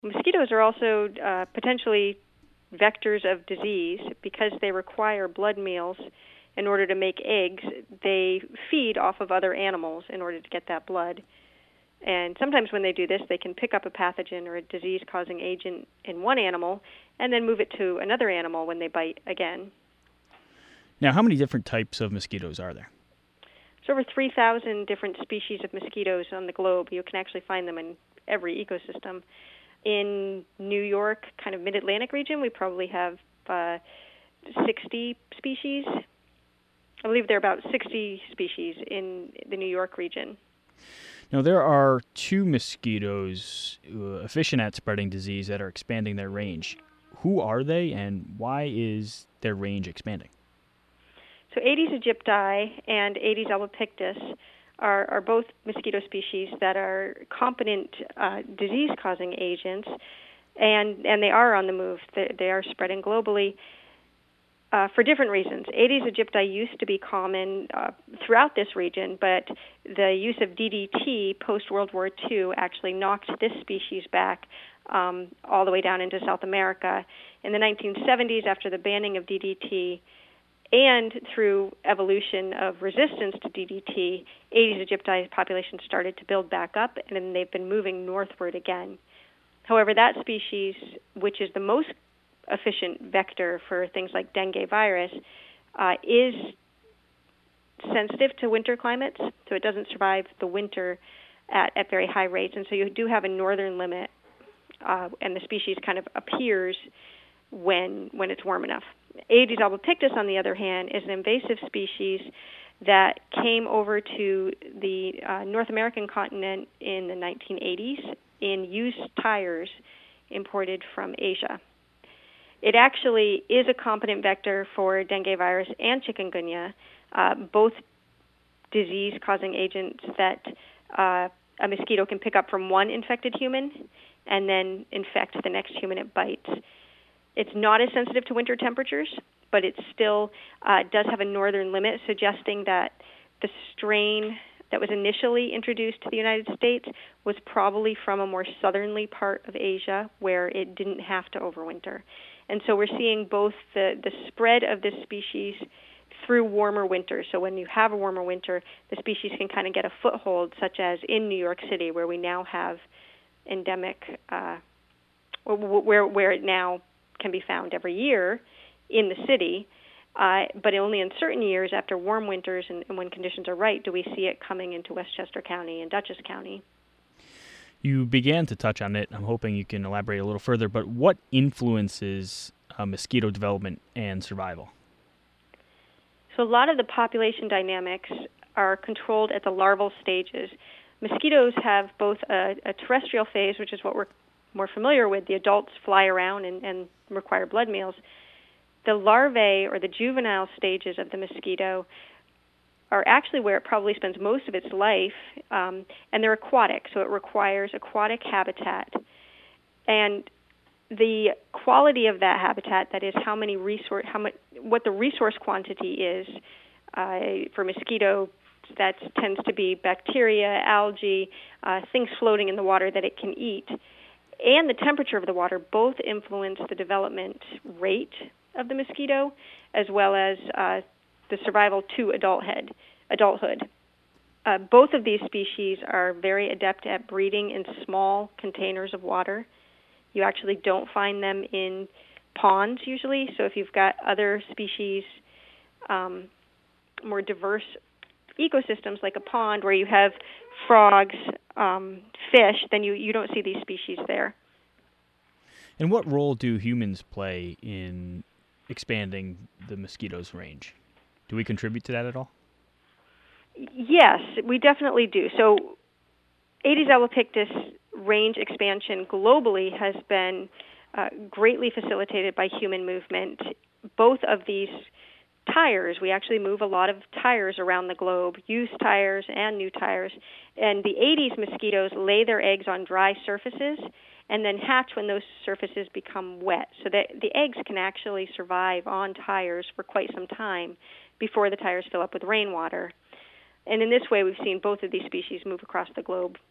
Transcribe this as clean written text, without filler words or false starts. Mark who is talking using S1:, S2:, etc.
S1: Mosquitoes are also potentially vectors of disease because they require blood meals in order to make eggs. They feed off of other animals in order to get that blood. And sometimes when they do this, they can pick up a pathogen or a disease-causing agent in one animal and then move it to another animal when they bite again.
S2: Now, how many different types of mosquitoes are there?
S1: There's over 3,000 different species of mosquitoes on the globe. You can actually find them in every ecosystem. In New York, kind of mid-Atlantic region, we probably have 60 species. I believe there are about 60 species in the New York region.
S2: Now, there are two mosquitoes efficient at spreading disease that are expanding their range. Who are they, and why is their range expanding?
S1: So Aedes aegypti and Aedes albopictus are both mosquito species that are competent disease-causing agents, and they are on the move. They are spreading globally for different reasons. Aedes aegypti used to be common throughout this region, but the use of DDT post-World War II actually knocked this species back all the way down into South America. In the 1970s, after the banning of DDT, and through evolution of resistance to DDT, Aedes aegypti population started to build back up, and then they've been moving northward again. However, that species, which is the most efficient vector for things like dengue virus, is sensitive to winter climates, so it doesn't survive the winter at very high rates, and so you do have a northern limit, and the species kind of appears when it's warm enough. Aedes albopictus, on the other hand, is an invasive species that came over to the North American continent in the 1980s in used tires imported from Asia. It actually is a competent vector for dengue virus and chikungunya, both disease-causing agents that a mosquito can pick up from one infected human and then infect the next human it bites. It's not as sensitive to winter temperatures, but it still does have a northern limit, suggesting that the strain that was initially introduced to the United States was probably from a more southerly part of Asia where it didn't have to overwinter. And so we're seeing both the spread of this species through warmer winters. So when you have a warmer winter, the species can kind of get a foothold, such as in New York City, where we now have endemic, where it now can be found every year in the city, but only in certain years after warm winters and when conditions are right do we see it coming into Westchester County and Dutchess County.
S2: You began to touch on it. I'm hoping you can elaborate a little further, but what influences mosquito development and survival?
S1: So a lot of the population dynamics are controlled at the larval stages. Mosquitoes have both a terrestrial phase, which is what we're more familiar with. The adults fly around and require blood meals. The larvae, or the juvenile stages of the mosquito, are actually where it probably spends most of its life, and they're aquatic, so it requires aquatic habitat. And the quality of that habitat, that is what the resource quantity is for mosquito, that tends to be bacteria, algae, things floating in the water that it can eat, and the temperature of the water both influence the development rate of the mosquito as well as the survival to adulthood. Both of these species are very adept at breeding in small containers of water. You actually don't find them in ponds usually, so if you've got other species, more diverse ecosystems like a pond where you have frogs, fish, then you don't see these species there.
S2: And what role do humans play in expanding the mosquito's range? Do we contribute to that at all?
S1: Yes, we definitely do. So Aedes albopictus range expansion globally has been greatly facilitated by human movement. Both of these tires, we actually move a lot of tires around the globe, used tires and new tires, and the Aedes mosquitoes lay their eggs on dry surfaces and then hatch when those surfaces become wet, so that the eggs can actually survive on tires for quite some time before the tires fill up with rainwater. And in this way, we've seen both of these species move across the globe